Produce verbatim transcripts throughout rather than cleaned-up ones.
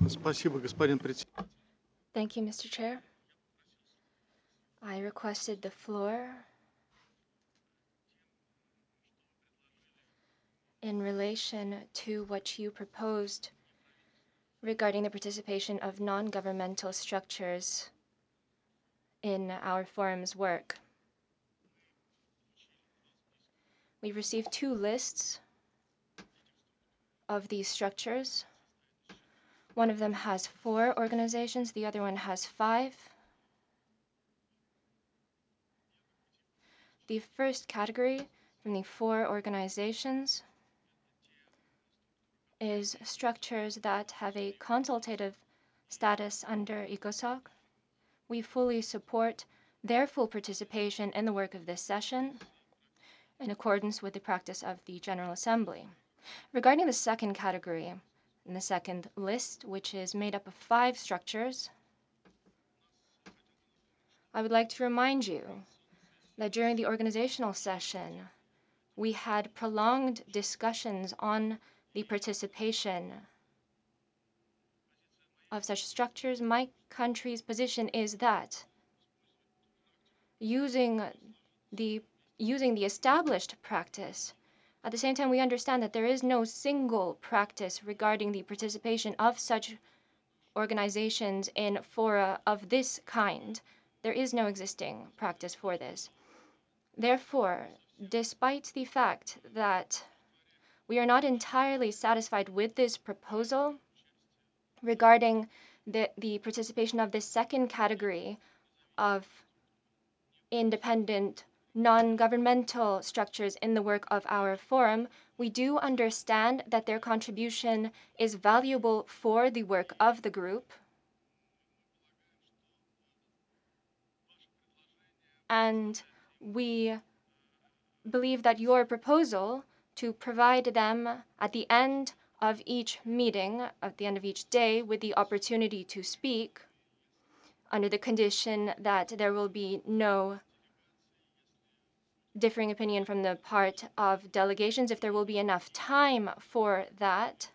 Спасибо, господин председатель. Thank you, Mister Chair. I requested the floor in relation to what you proposed regarding the participation of non-governmental structures in our forum's work. We received two lists of these structures. One of them has four organizations, the other one has five. The first category from the four organizations is structures that have a consultative status under ECOSOC. We fully support their full participation in the work of this session in accordance with the practice of the General Assembly. Regarding the second category, in the second list, which is made up of five structures, I would like to remind you that during the organizational session, we had prolonged discussions on the participation of such structures. My country's position is that using the using the established practice, at the same time we understand that there is no single practice regarding the participation of such organizations in fora of this kind. There is no existing practice for this. Therefore, despite the fact that we are not entirely satisfied with this proposal regarding the, the participation of this second category of independent non-governmental structures in the work of our forum, we do understand that their contribution is valuable for the work of the group, and we believe that your proposal to provide them at the end of each meeting, at the end of each day, with the opportunity to speak, under the condition that there will be no differing opinion from the part of delegations, if there will be enough time for that,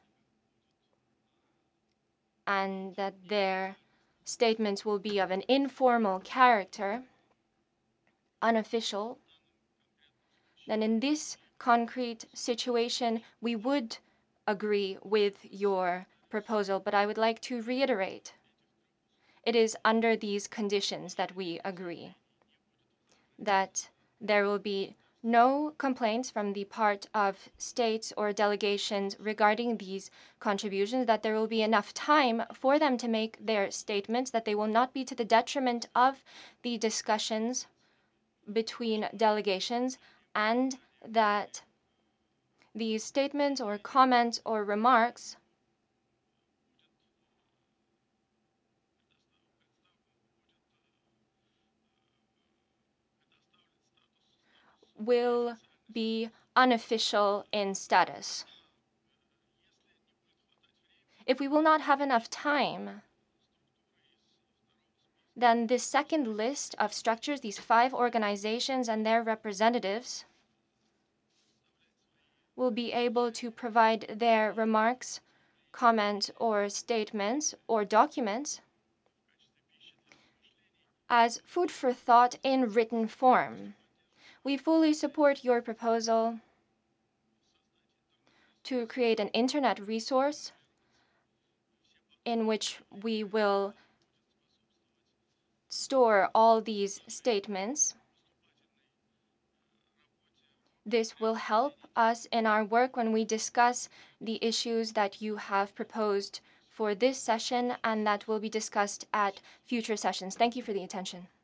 and that their statements will be of an informal character, unofficial, then in this concrete situation, we would agree with your proposal. But I would like to reiterate, it is under these conditions that we agree that there will be no complaints from the part of states or delegations regarding these contributions, that there will be enough time for them to make their statements, that they will not be to the detriment of the discussions between delegations, and that these statements or comments or remarks will be unofficial in status. If we will not have enough time, then this second list of structures, these five organizations and their representatives, will be able to provide their remarks, comments, or statements or documents as food for thought in written form. We fully support your proposal to create an internet resource in which we will store all these statements. This will help us in our work when we discuss the issues that you have proposed for this session and that will be discussed at future sessions. Thank you for the attention.